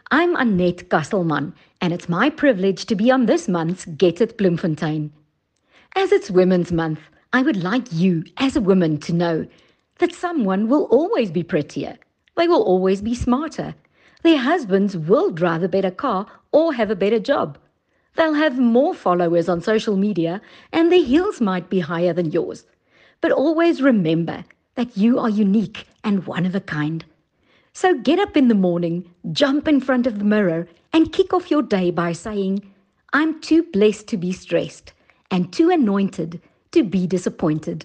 I'm Annette Kastelman, and it's my privilege to be on this month's Get It Bloemfontein. As it's Women's Month, I would like you, as a woman, to know that someone will always be prettier. They will always be smarter. Their husbands will drive a better car or have a better job. They'll have more followers on social media, and their heels might be higher than yours. But always remember that you are unique and one of a kind. So get up in the morning, jump in front of the mirror, and kick off your day by saying, I'm too blessed to be stressed and too anointed to be disappointed.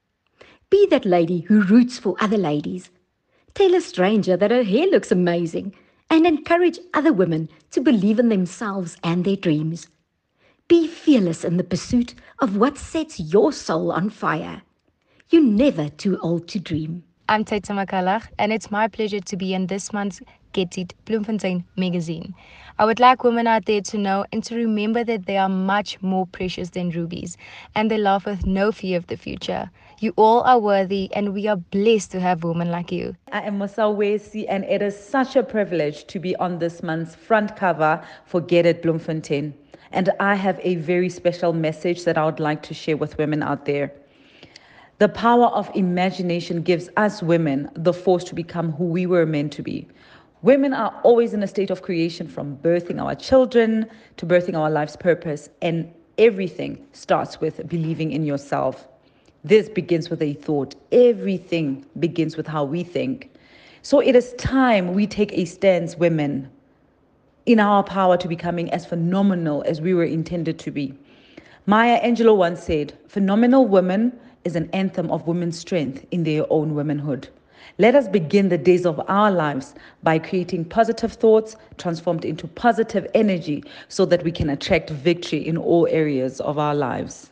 Be that lady who roots for other ladies. Tell a stranger that her hair looks amazing and encourage other women to believe in themselves and their dreams. Be fearless in the pursuit of what sets your soul on fire. You're never too old to dream. I'm Taita Makalach, and it's my pleasure to be in this month's Get It Bloemfontein magazine. I would like women out there to know and to remember that they are much more precious than rubies, and they laugh with no fear of the future. You all are worthy, and we are blessed to have women like you. I am Mosal Wesi, and it is such a privilege to be on this month's front cover for Get It Bloemfontein. And I have a very special message that I would like to share with women out there. The power of imagination gives us women the force to become who we were meant to be. Women are always in a state of creation, from birthing our children to birthing our life's purpose, and everything starts with believing in yourself. This begins with a thought. Everything begins with how we think. So it is time we take a stance, women, in our power to becoming as phenomenal as we were intended to be. Maya Angelou once said, "Phenomenal women is an anthem of women's strength in their own womanhood." Let us begin the days of our lives by creating positive thoughts transformed into positive energy so that we can attract victory in all areas of our lives.